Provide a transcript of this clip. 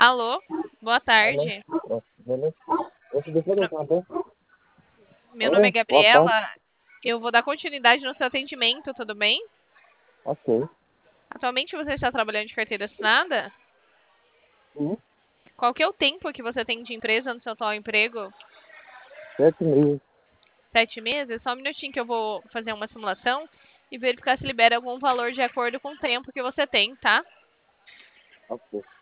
Alô, boa Alô? tarde. Pronto, beleza? Deixa eu Meu no- perguntar, tá? meu nome é Alô? Boa tarde. Gabriela. Eu vou dar continuidade no seu atendimento, tudo bem? Ok. Atualmente você está trabalhando de carteira assinada? Sim, Qual que é o tempo que você tem de empresa no seu atual emprego? 7 meses. 7 meses? Só um minutinho que eu vou fazer uma simulação e verificar se libera algum valor de acordo com o tempo que você tem, tá? Ok.